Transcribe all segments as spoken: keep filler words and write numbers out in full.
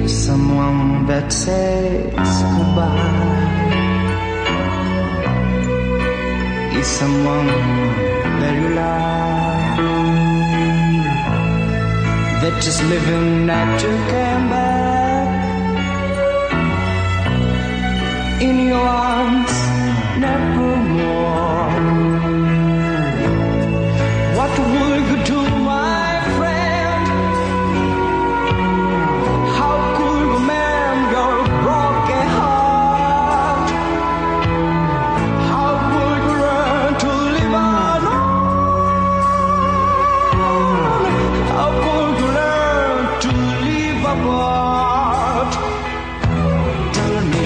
someone that says goodbye is someone that you love, that is living not to come back in your arms nevermore. What will you do, my friend? How could you mend your broken heart? How could you learn to live alone? How could you learn to live apart? Tell me.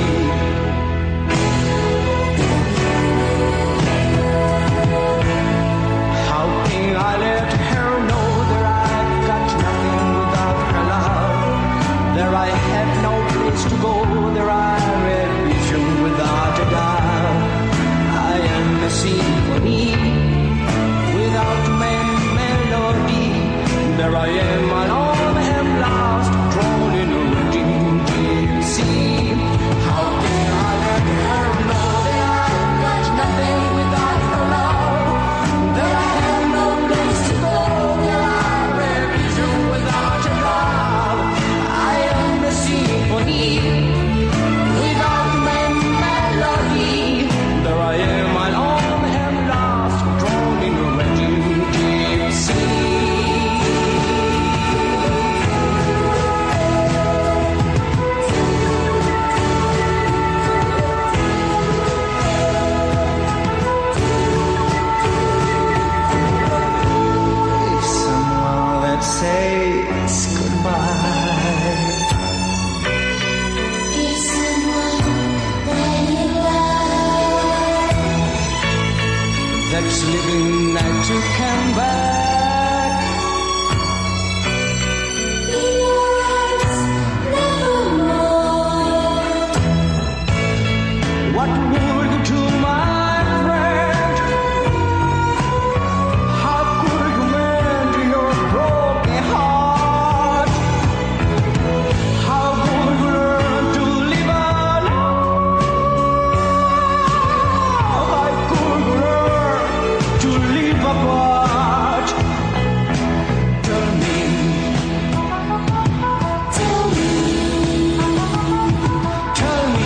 I let her know that I've got nothing without her love. There I have no place to go. There I read vision without a doubt. I am a symphony without main melody. There I am alone and lost, drawn in a raging deep sea. How can I let her know that I've got nothing without her love? There I have no place to go. There I read vision without a love. I am a symphony without main melody. There I am alone and lost, drawn in a raging deep sea. If someone that says goodbye Is someone that you love, that's living not to come back in your arms nevermore. what would you do, my friend? How could you mend your broken heart? How could you learn to live alone? How could you learn to live apart? Tell me. Tell me, Tell me,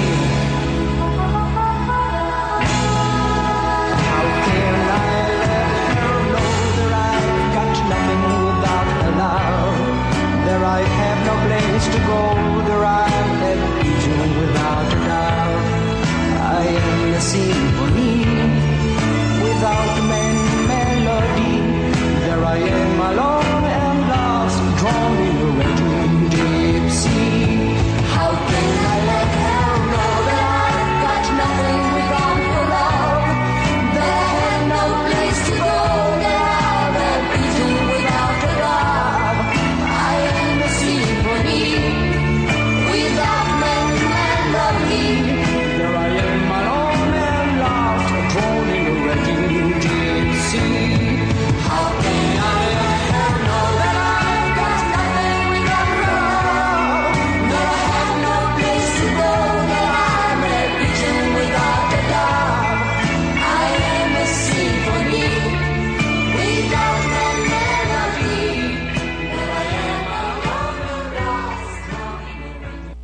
how can I let her know that I've got nothing without her love? There I have no place to go. There I have vision without a doubt. I am a symphony without main melody. There I am alone and lost, drawn in a raging deep sea. How can I let her know that I've got nothing without her love? That I have no place to go. That I have vision without a love. I am a symphony without main melody. There I am alone and lost, drawn in a raging deep sea. How can I let her know that I've got nothing without her love? That I have no place to go. That I'm a vision without a love. I am a symphony without main melody. That I am alone and lost, drawn in a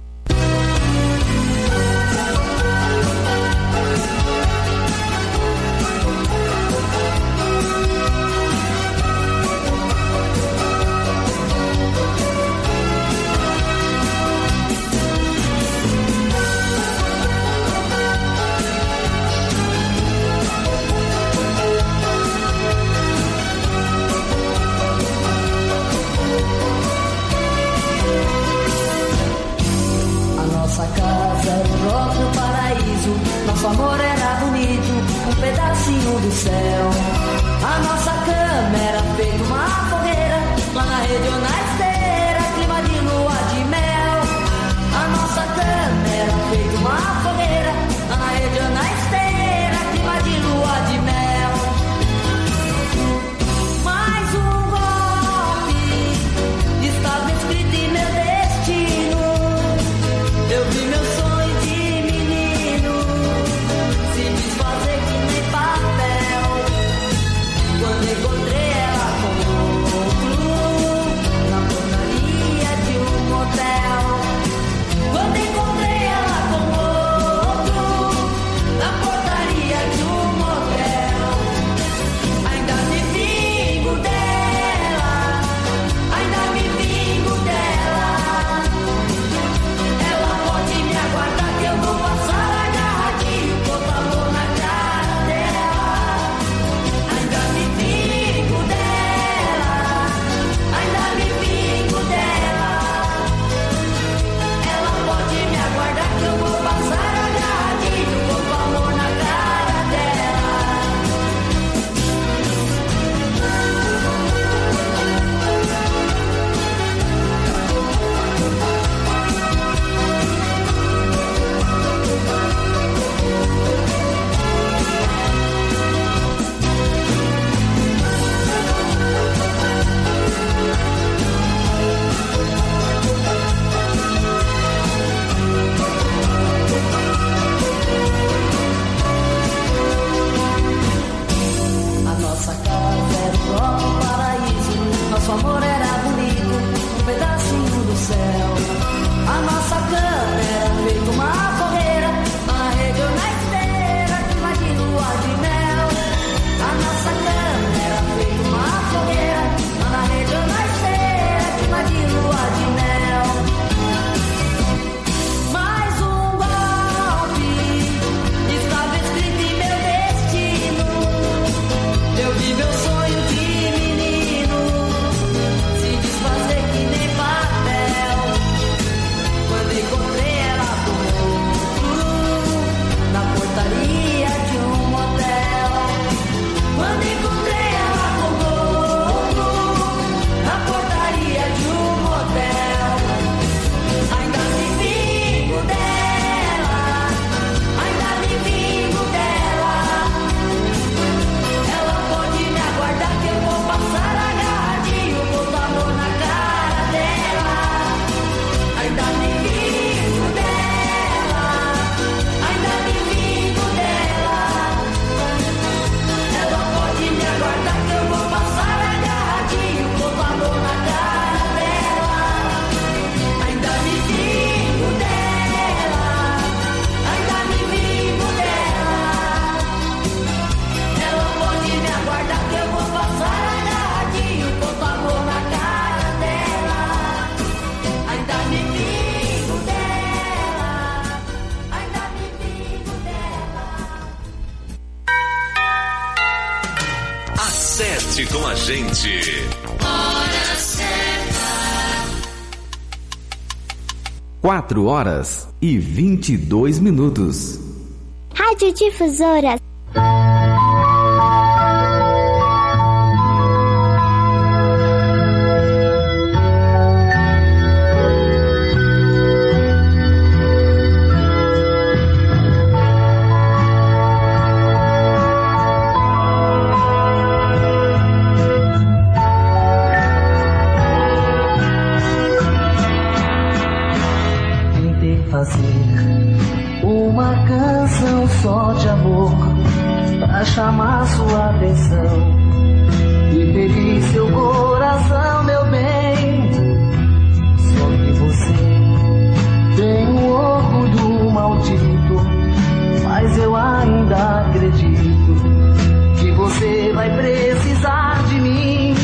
A nossa casa era o próprio paraíso. Nosso amor era bonito, um pedacinho do céu. A nossa cama era feita uma fogueira, lá na rede ou na esteira, clima de lua de mel. A nossa cama era feita uma fogueira, lá na rede ou na esteira, clima de lua de mel. Mais um golpe estava escrito em meu destino. Cante com a gente. Hora certa. Quatro horas e vinte e dois minutos. Rádio Difusora. Uma canção só de amor pra chamar sua atenção e pedir seu coração, meu bem. Só que você tem um orgulho maldito, mas eu ainda acredito que você vai precisar de mim.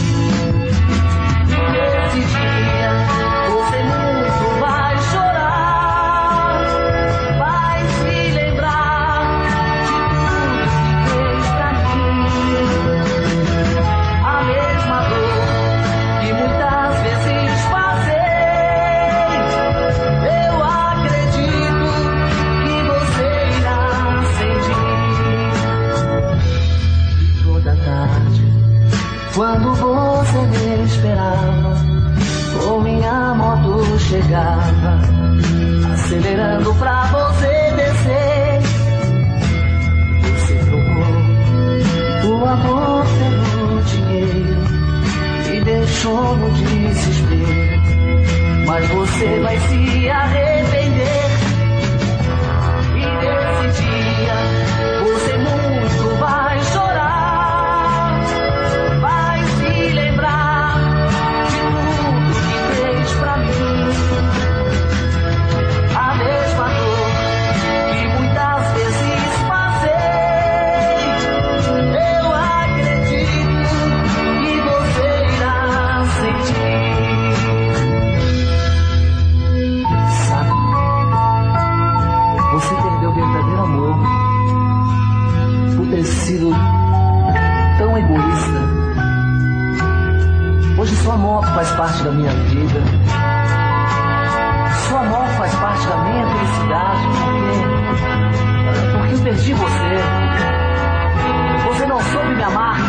Nesse dia você muito vai chorar, vai se lembrar de tudo que fez pra mim. A mesma dor que muitas vezes passei, eu acredito que você irá sentir. E toda tarde, quando você me esperava, ou minha moto chegava, acelerando pra você descer, você trocou o amor pelo dinheiro e deixou no desespero. Mas você vai se arrepender. E nesse dia você muito vai chorar, vai se lembrar de tudo que fez pra mim. A mesma dor que muitas vezes passei, eu acredito que você irá sentir. Sabe, você perdeu o verdadeiro amor por ter sido tão egoísta. Hoje sua morte faz parte da minha vida. Sua morte faz parte da minha felicidade, porque, porque eu perdi você. Você não soube me amar.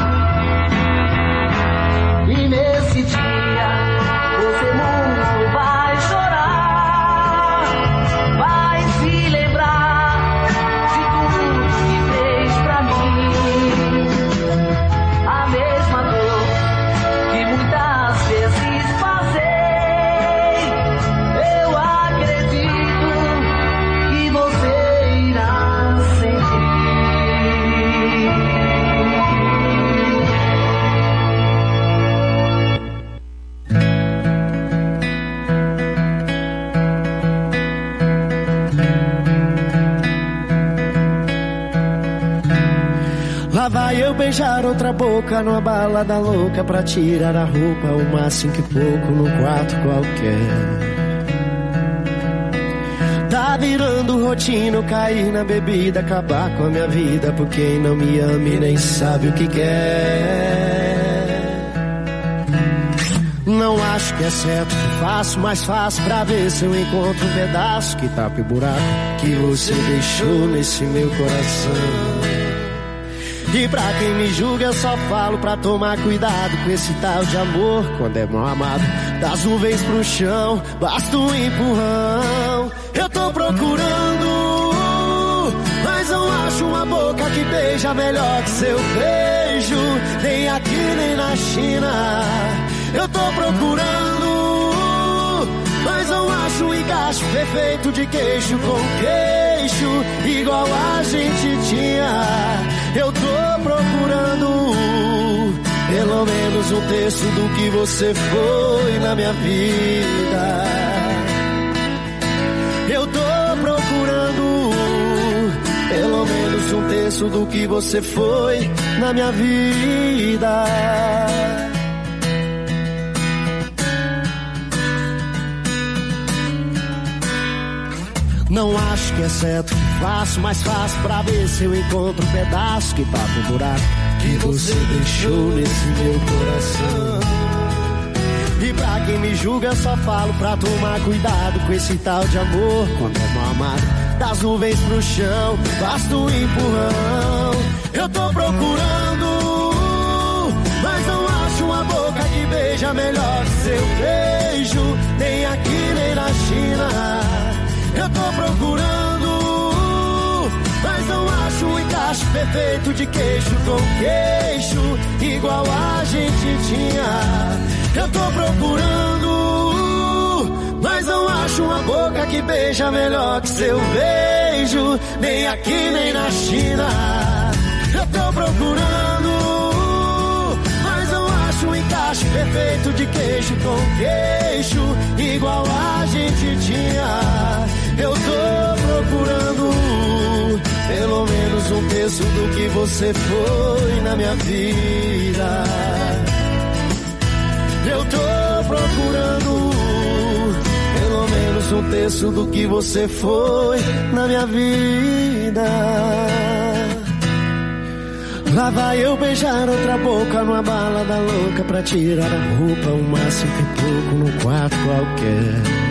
E nesse dia você muito vai chorar, vai se lembrar de tudo que fez pra mim. A mesma dor que muitas vezes passei, eu acredito que você irá sentir. Lá vai eu beijar outra boca numa balada louca pra tirar a roupa, uma cinco e pouco num quarto qualquer. Tá virando rotina cair na bebida, acabar com a minha vida por quem não me ama e nem sabe o que quer. Não acho que é certo o que faço, mas faço pra ver se eu encontro um pedaço que tapa o buraco que você deixou nesse meu coração. E pra quem me julga eu só falo pra tomar cuidado com esse tal de amor quando é mal amado. Das nuvens pro chão, basta um empurrão. Eu tô procurando, mas não acho uma boca que beija melhor que seu beijo, nem aqui nem na China. Eu tô procurando, mas não acho um encaixe perfeito de queixo com queixo, igual a gente tinha. Eu tô procurando pelo menos um terço do que você foi na minha vida. Eu tô procurando pelo menos um terço do que você foi na minha vida. Não acho que é certo o que faço, mas faço pra ver se eu encontro um pedaço que tapa o buraco que você deixou nesse meu coração. E pra quem me julga, só falo pra tomar cuidado com esse tal de amor. Quando é mal amado, das nuvens pro chão, basta um empurrão. Eu tô procurando, mas não acho uma boca que beija melhor que seu beijo, nem aqui nem na China. Eu tô procurando, mas não acho um encaixe perfeito de queixo com queixo, igual a gente tinha. Eu tô procurando, mas não acho uma boca que beija melhor que seu beijo, nem aqui nem na China. Eu tô procurando, mas não acho um encaixe perfeito de queixo com queixo, igual a gente tinha. Eu tô procurando pelo menos um terço do que você foi na minha vida. Eu tô procurando pelo menos um terço do que você foi na minha vida. Lá vai eu beijar outra boca numa balada louca pra tirar a roupa, um máximo que pouco num quarto qualquer.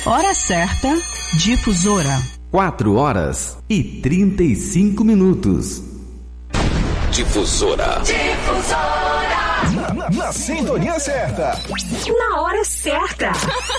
Hora certa, Difusora. quatro horas e trinta e cinco minutos. Difusora. Difusora. Na, na, na sintonia certa. Na hora certa.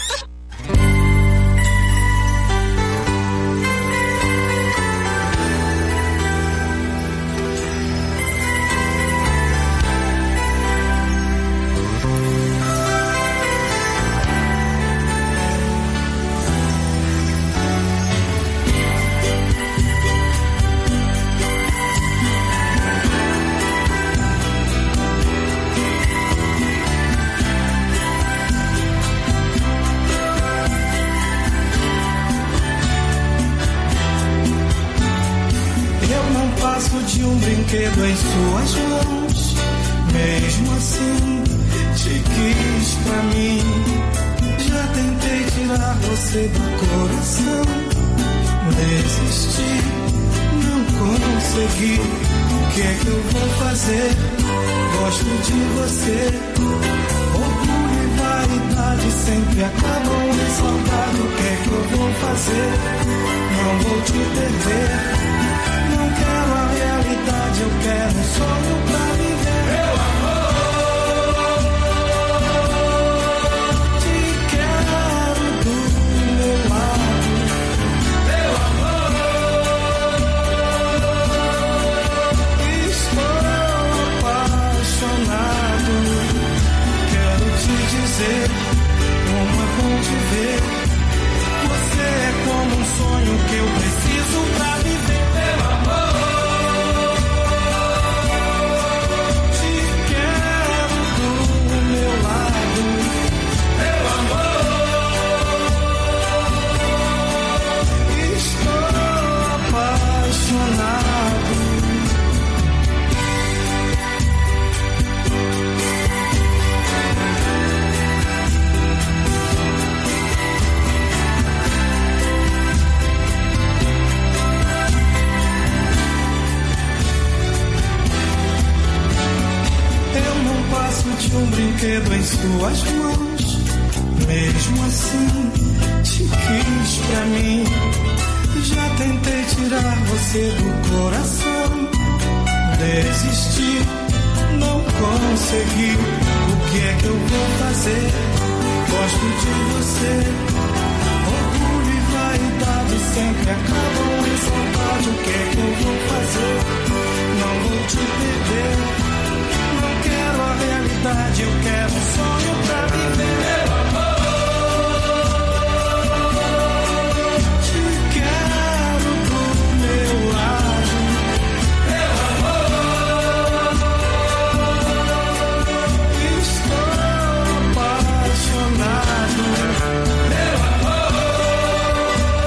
De um brinquedo em suas mãos, mesmo assim te quis pra mim. Já tentei tirar você do coração, desisti, não consegui. O que é que eu vou fazer? Gosto de você. Orgulho e vaidade sempre acabam em saudade. O que é que eu vou fazer? Não vou te perder. Não quero a realidade, eu quero um sonho pra viver. Meu amor, te quero do meu lado. Meu amor, estou apaixonado. Quero te dizer como é bom te ver. Você é como um sonho que eu preciso pra viver. Meu amor, te quero do meu lado. Meu amor, estou apaixonado. De um brinquedo em suas mãos, mesmo assim te quis pra mim. Já tentei tirar você do coração, desisti, não consegui. O que é que eu vou fazer? Gosto de você. Orgulho e vaidade sempre acabam em saudade. O que é que eu vou fazer? Não vou te perder. Não quero a realidade, eu quero um sonho pra viver. Meu amor, te quero do meu lado. Meu amor, estou apaixonado. Meu amor,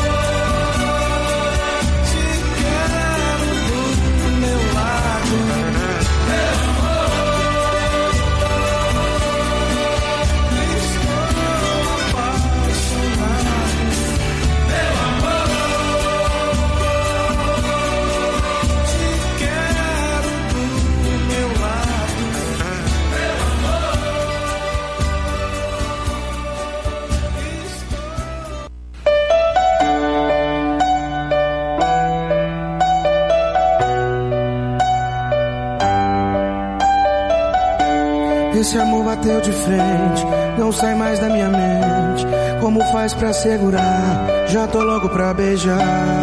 te quero do meu lado. Esse amor bateu de frente, não sai mais da minha mente. Como faz pra segurar? Já tô louco pra beijar.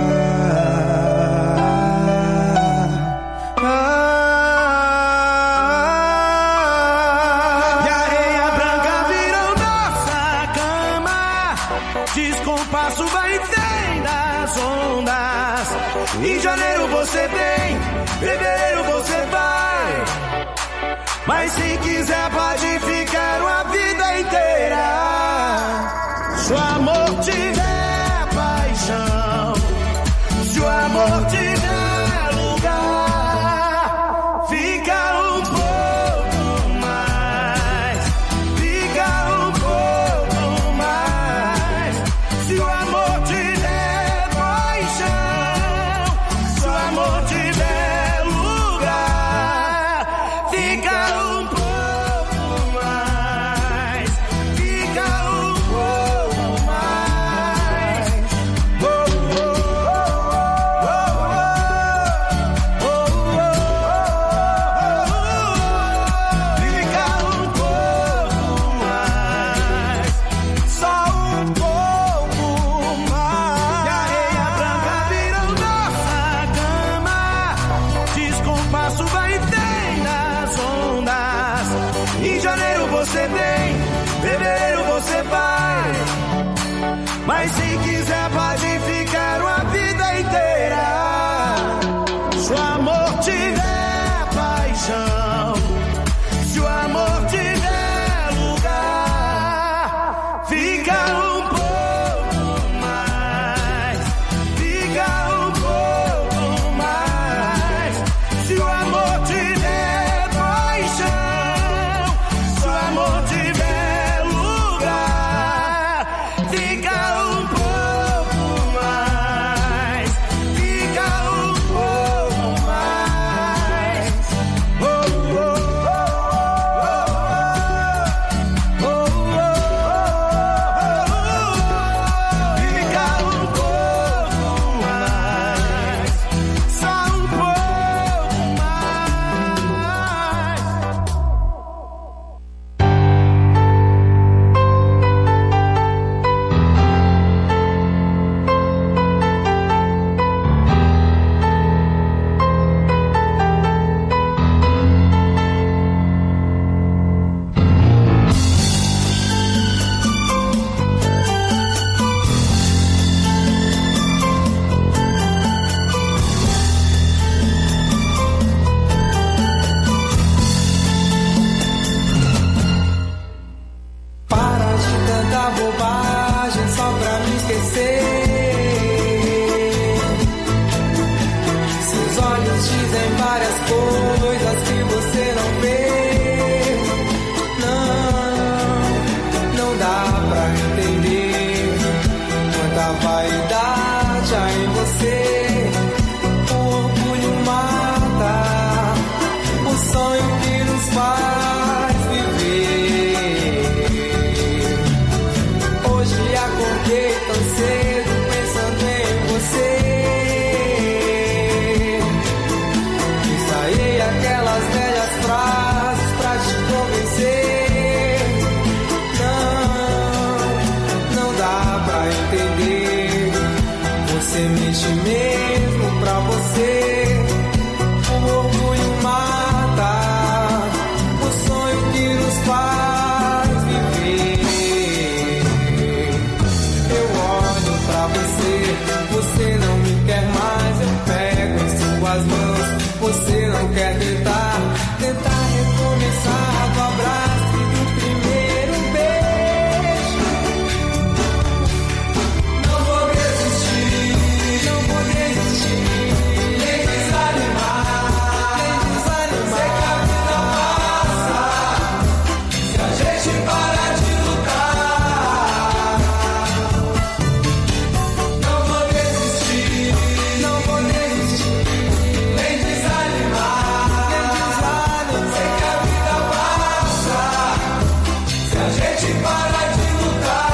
E a areia branca virou nossa cama. Descompasso vai e vem das ondas. Em janeiro você vem, fevereiro você vai. Mas se quiser pode ficar uma vida inteira. Se o amor tiver paixão, se o amor tiver lugar, fica um pouco mais, fica um pouco mais. Se o amor tiver paixão, se o amor tiver lugar, fica um pouco mais, fica um pouco mais. Em janeiro você vem, fevereiro você vai. Mas se quiser pode ficar uma vida inteira. Se o amor tiver paixão, se o amor tiver lugar, fica um pouco mais, fica um pouco mais. Se o amor tiver paixão, se o amor tiver lugar, fica um pouco mais, fica um pouco mais. Oh, oh, oh, oh, oh, oh, fica um pouco mais, só um pouco mais. Para de tanta bobagem só pra me esquecer. Seus olhos dizem várias coisas que você não vê. Não, não dá pra entender quanta vaidade há em você. O orgulho mata o sonho que nos faz viver. Hoje acordei tão cedo pensando em você. Ensaiei aquelas velhas frases pra te convencer. Não, não dá pra entender. Você mexe mesmo pra você. O orgulho mata o sonho que nos faz viver. Eu olho pra você, você não me quer mais. Eu pego em suas mãos, você não quer tentar, tentar recomeçar do abraço e do primeiro beijo. Não vou desistir, não vou desistir, nem desanimar, nem desanimar. Sei que a vida passa, se a gente parar de lutar. Não vou desistir, não vou desistir, nem desanimar, nem desanimar. Sei que a vida passa, se a gente parar de lutar.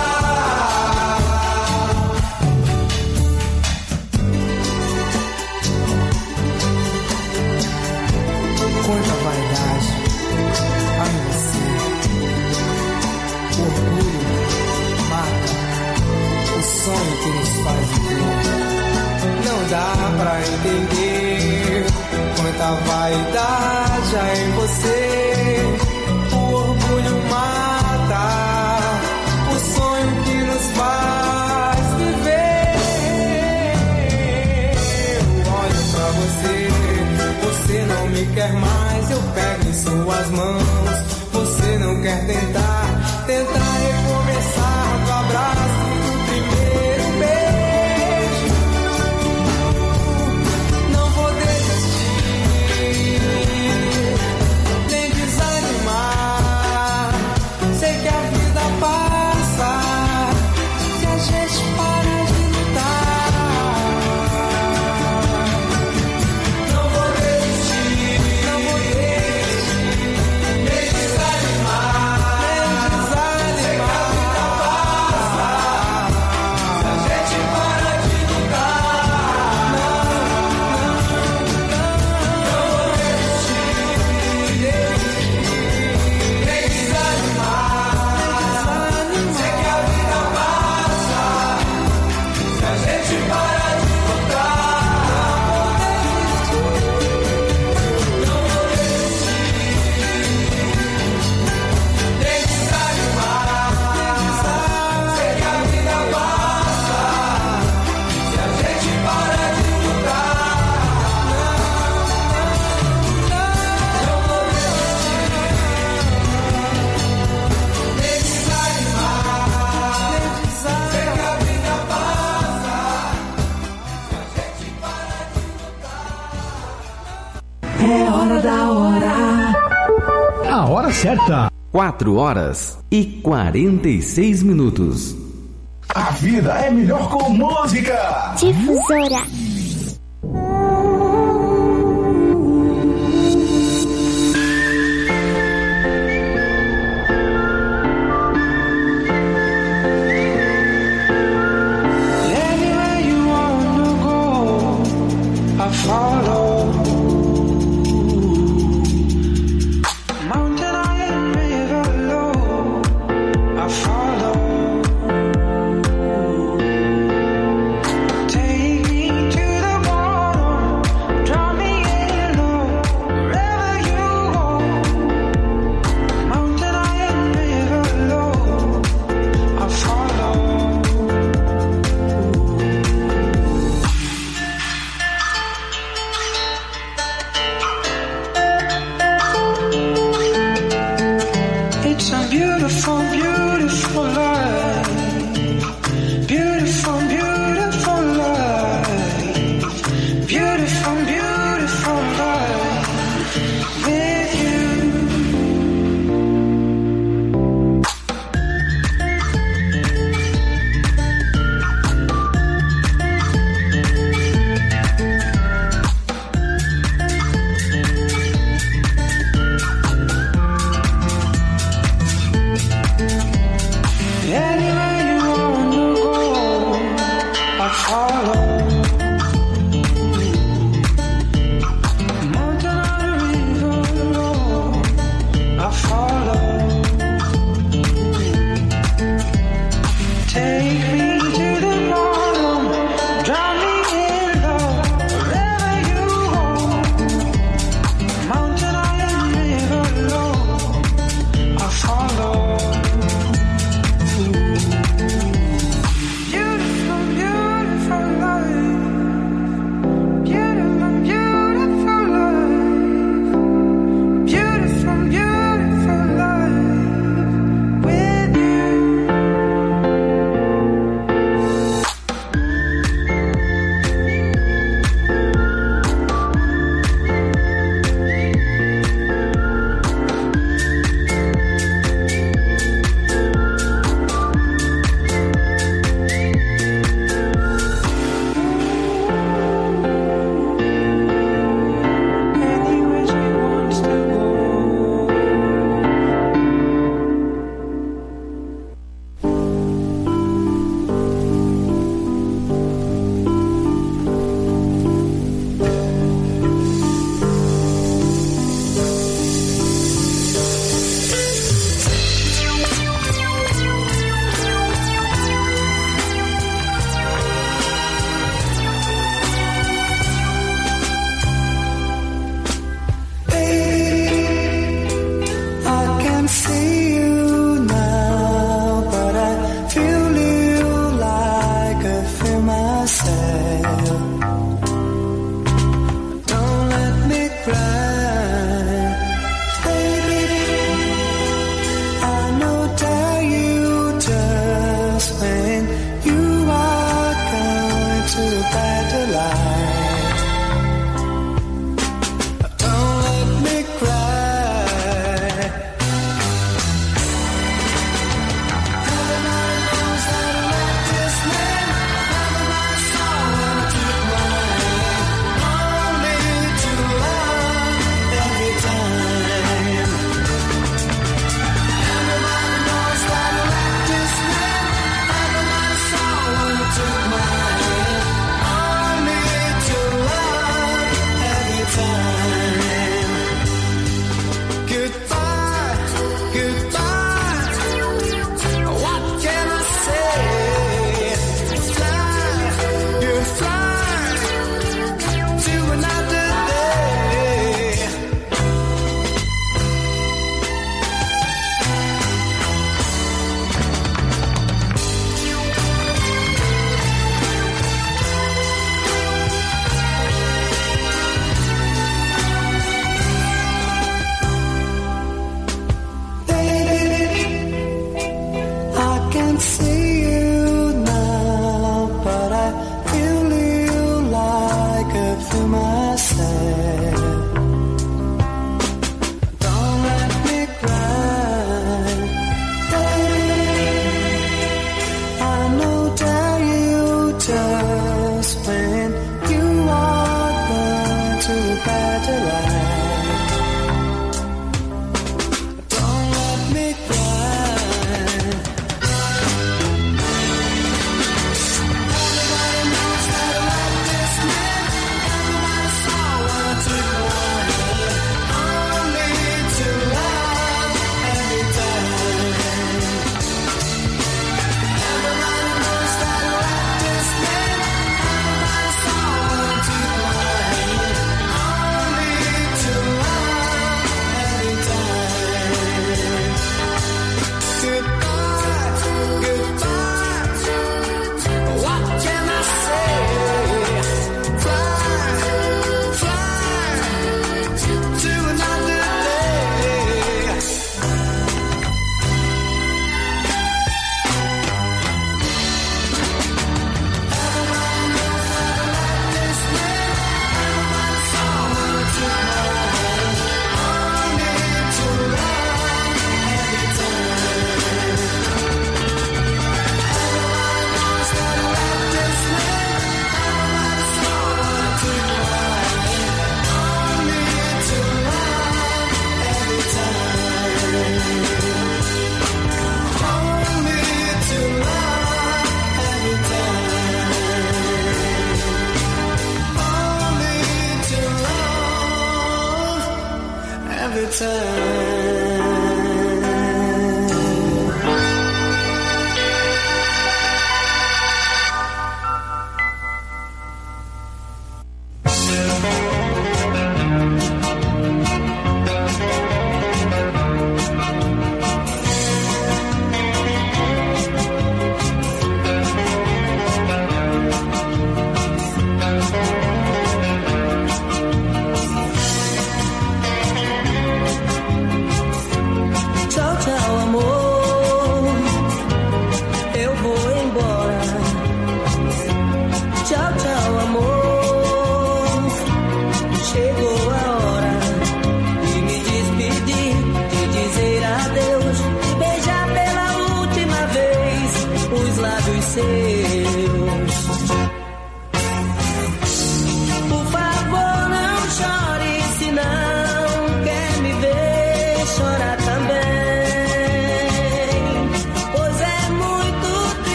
Quanta vaidade há em você. O orgulho mata o sonho que nos faz viver. Não dá pra entender quanta vaidade há em você. O orgulho mata o sonho que nos faz viver. Eu olho pra você, você não me quer mais. Eu pego em suas mãos, você não quer tentar, tentar recomeçar do abraço e do primeiro beijo. Não vou desistir, nem desanimar. Sei que a vida passa, se a gente parar de lutar. Não vou desistir, não vou desistir, nem desanimar, nem desanimar. Sei É hora da hora. A hora certa. Quatro horas e quarenta e seis minutos. A vida é melhor com música. Difusora.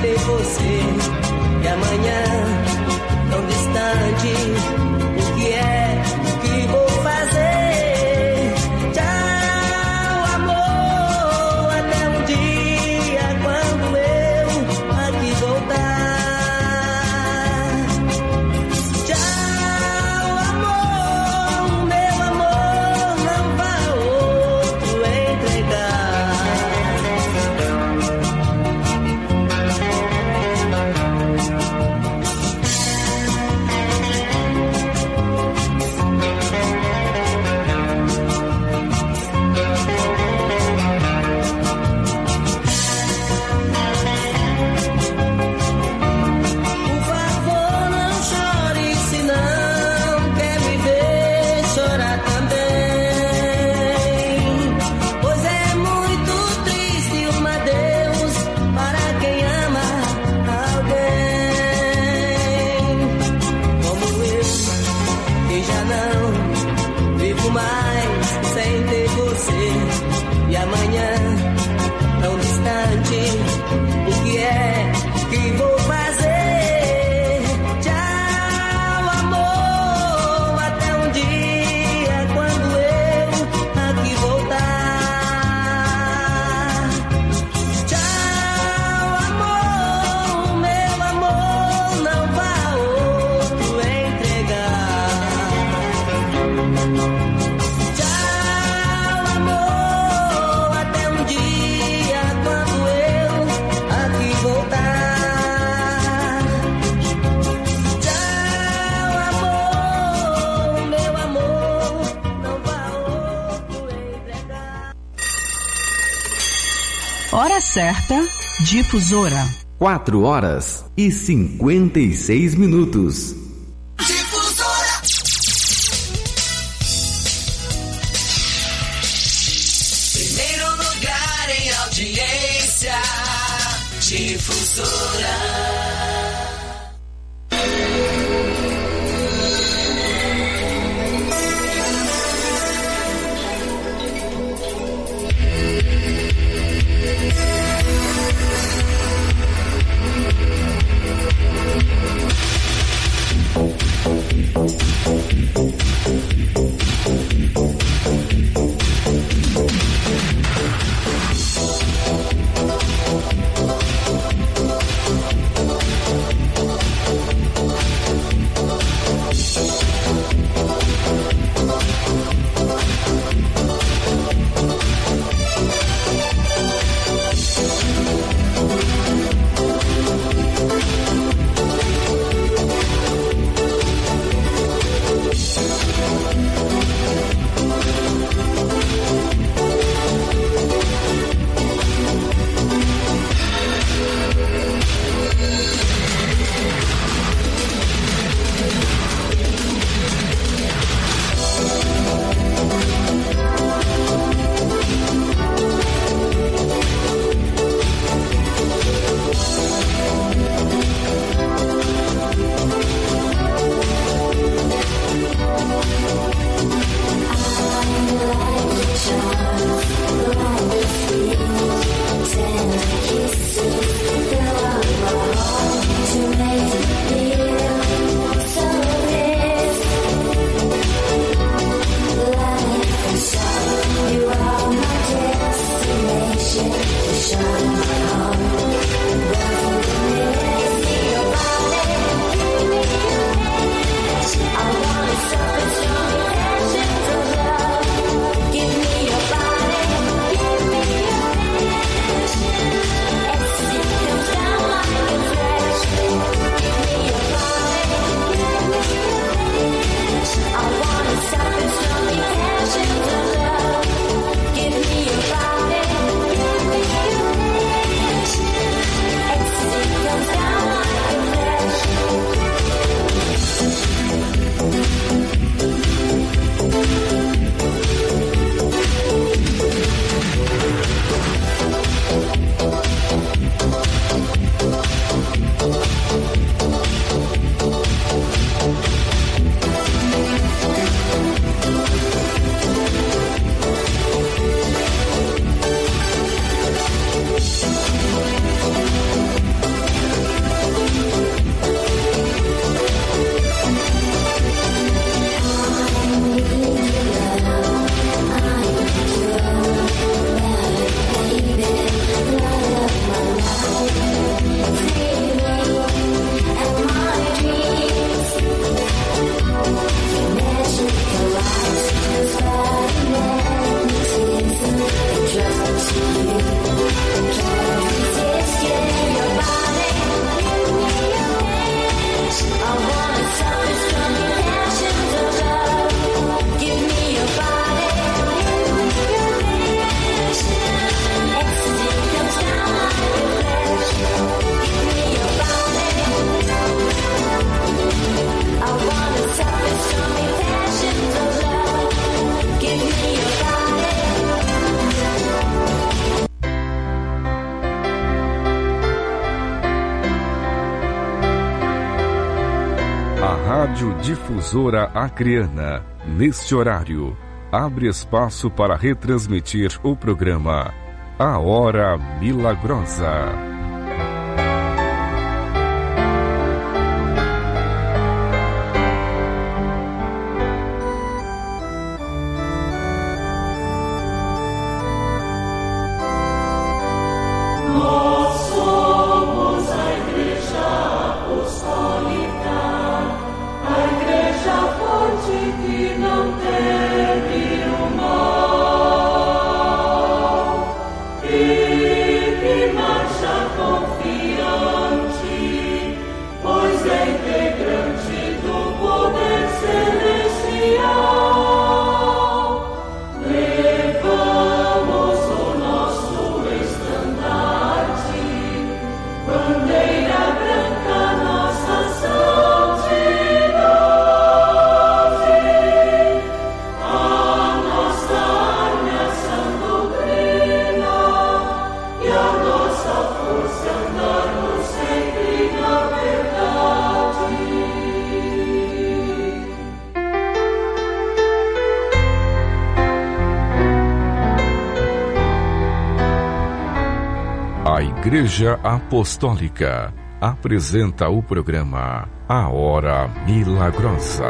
ter você. E amanhã, tão distante, o que é que vou fazer? Tchau, amor, até um dia quando eu aqui voltar. Tchau, amor, meu amor, não vá outro entregar. Por favor, não chore se não quer me ver chorar também. Pois é muito triste um adeus para quem ama alguém. Como eu, que já não vivo mais sem ter você. E amanhã, tão distante, o que é que vou fazer? Tchau, amor, até um dia quando eu aqui voltar. Tchau, amor, meu amor, não vá outro entregar. Tchau, amor, até um dia quando eu aqui voltar. Tchau, amor, meu amor, não vá outro entregar. Hora certa, Difusora. quatro horas e cinquenta e seis minutos. Difusora. Primeiro lugar em audiência. Difusora. Rádio Difusora Acreana, neste horário, abre espaço para retransmitir o programa A Hora Milagrosa. Igreja Apostólica apresenta o programa A Hora Milagrosa.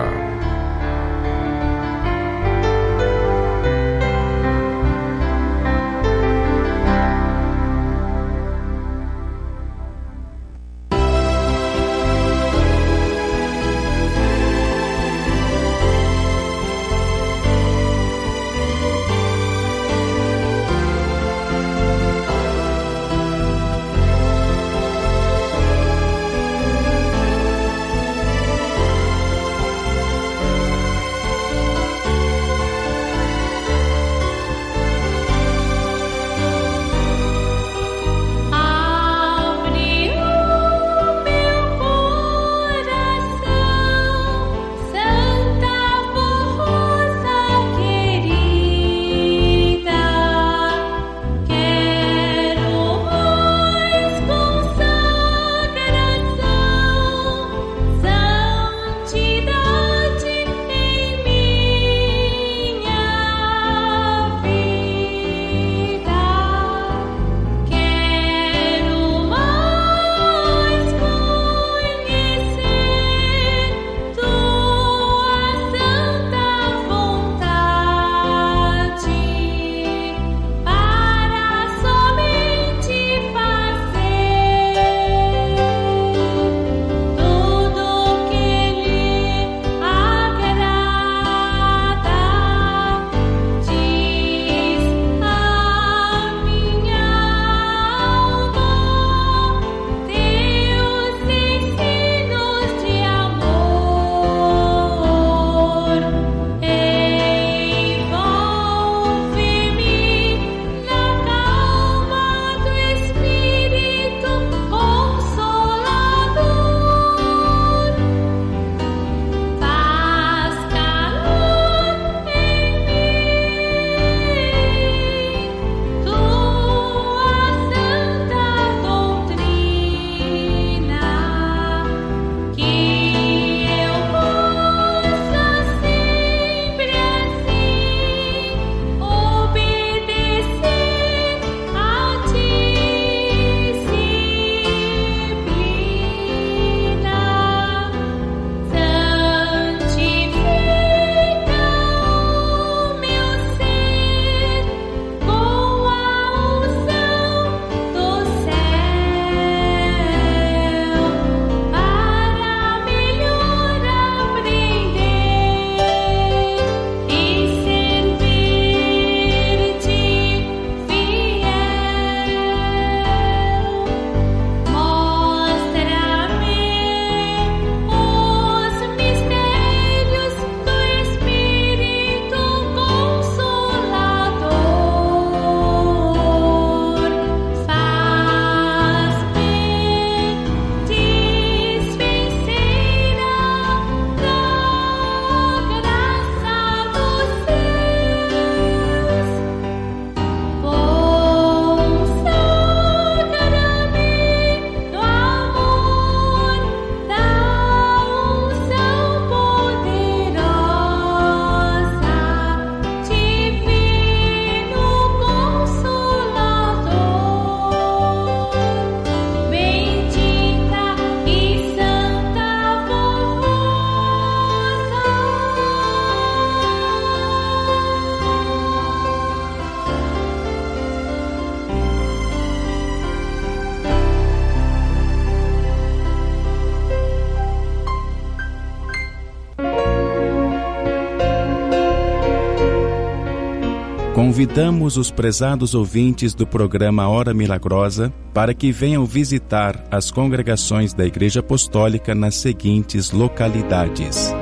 Convidamos os prezados ouvintes do programa Hora Milagrosa para que venham visitar as congregações da Igreja Apostólica nas seguintes localidades: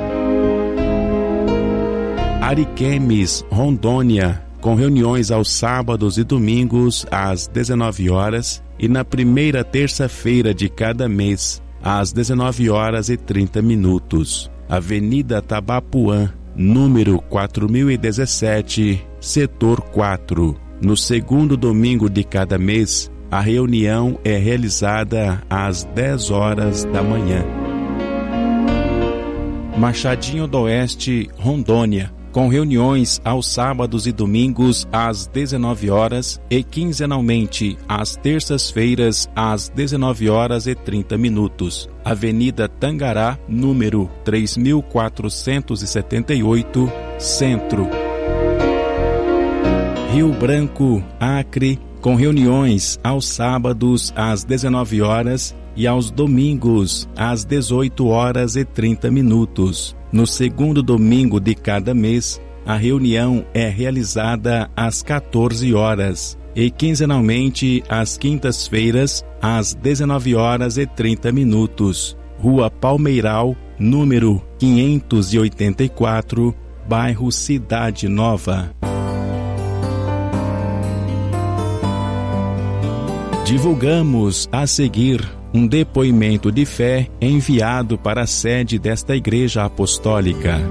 Ariquemes, Rondônia, com reuniões aos sábados e domingos às dezenove horas e na primeira terça-feira de cada mês às dezenove horas e trinta minutos. Avenida Tabapuã, número quatro mil e dezessete, setor quatro. No segundo domingo de cada mês, a reunião é realizada às dez horas da manhã. Machadinho do Oeste, Rondônia, com reuniões aos sábados e domingos às dezenove horas e quinzenalmente às terças-feiras às dezenove horas e trinta minutos. Avenida Tangará, número três mil quatrocentos e setenta e oito, Centro. Rio Branco, Acre, com reuniões aos sábados às dezenove horas e aos domingos às dezoito horas e trinta minutos. No segundo domingo de cada mês, a reunião é realizada às quatorze horas e quinzenalmente às quintas-feiras às dezenove horas e trinta minutos. Rua Palmeiral, número quinhentos e oitenta e quatro, bairro Cidade Nova. Divulgamos a seguir um depoimento de fé enviado para a sede desta Igreja Apostólica.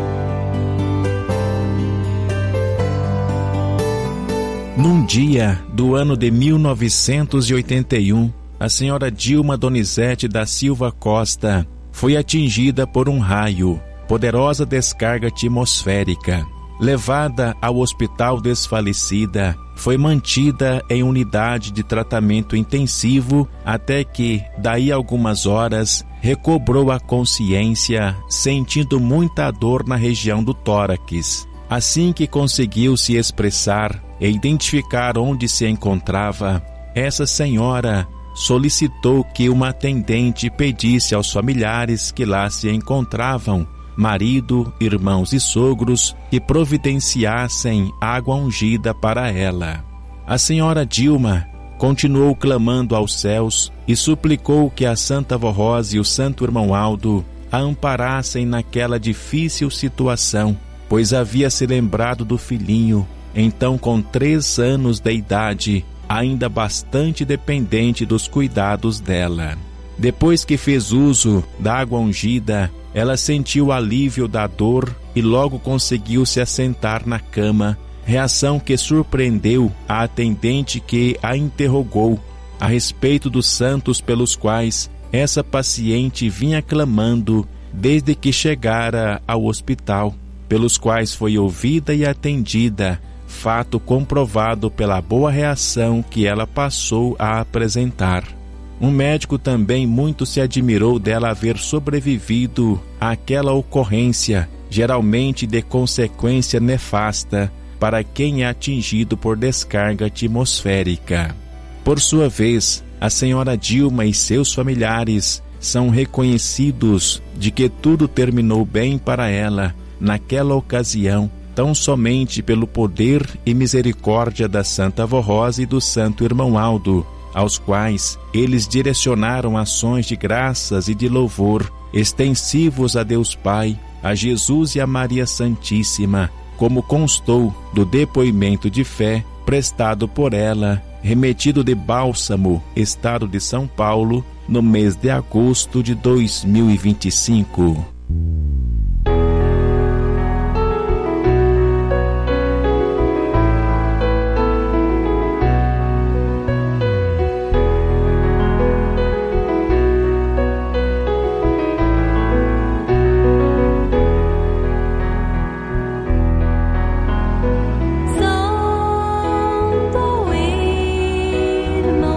Num dia do ano de mil novecentos e oitenta e um, a senhora Dilma Donizete da Silva Costa foi atingida por um raio, poderosa descarga atmosférica. Levada ao hospital desfalecida, foi mantida em unidade de tratamento intensivo até que, daí a algumas horas, recobrou a consciência, sentindo muita dor na região do tórax. Assim que conseguiu se expressar e identificar onde se encontrava, essa senhora solicitou que uma atendente pedisse aos familiares que lá se encontravam, marido, irmãos e sogros, que providenciassem água ungida para ela. A senhora Dilma continuou clamando aos céus e suplicou que a Santa Vó Rosa e o Santo Irmão Aldo a amparassem naquela difícil situação, pois havia se lembrado do filhinho, então com três anos de idade, ainda bastante dependente dos cuidados dela. Depois que fez uso da água ungida, ela sentiu o alívio da dor e logo conseguiu se assentar na cama, reação que surpreendeu a atendente que a interrogou a respeito dos santos pelos quais essa paciente vinha clamando desde que chegara ao hospital, pelos quais foi ouvida e atendida, fato comprovado pela boa reação que ela passou a apresentar. Um médico também muito se admirou dela haver sobrevivido àquela ocorrência, geralmente de consequência nefasta para quem é atingido por descarga atmosférica. Por sua vez, a senhora Dilma e seus familiares são reconhecidos de que tudo terminou bem para ela naquela ocasião, tão somente pelo poder e misericórdia da Santa Vó Rosa e do Santo Irmão Aldo, aos quais eles direcionaram ações de graças e de louvor, extensivos a Deus Pai, a Jesus e a Maria Santíssima, como constou do depoimento de fé prestado por ela, remetido de Bálsamo, estado de São Paulo, no mês de agosto de dois mil e vinte e cinco.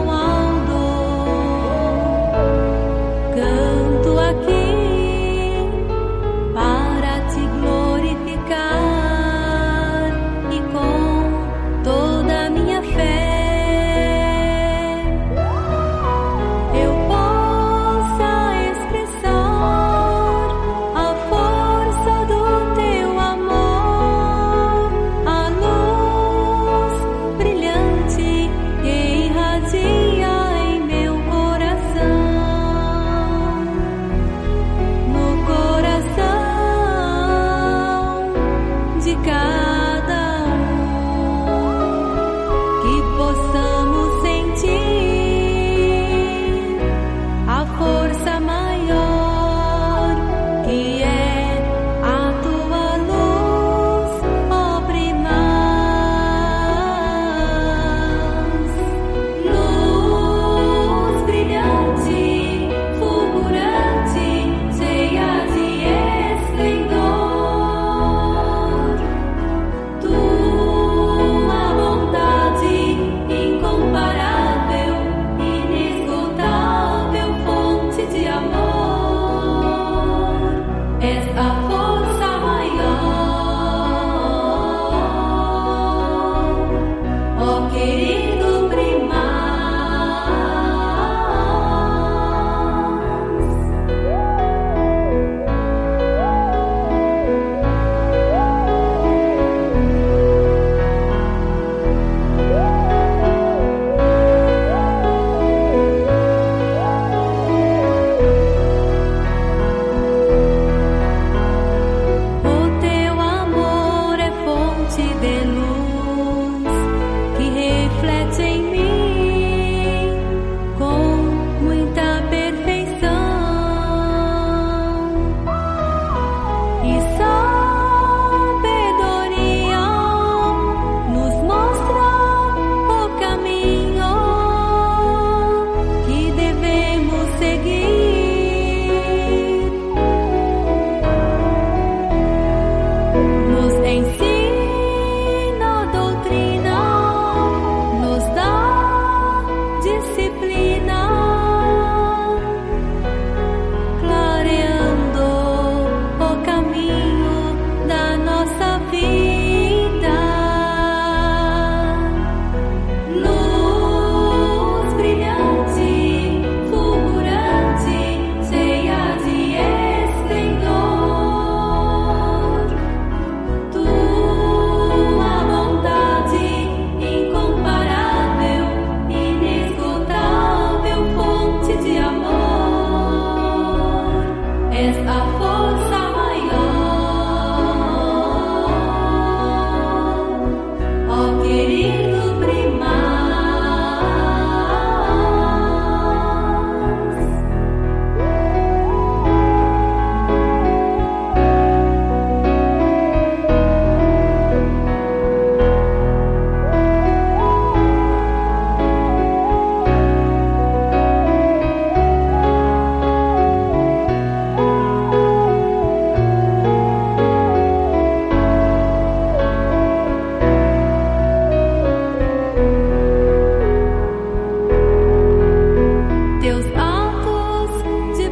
Canto aqui força mais.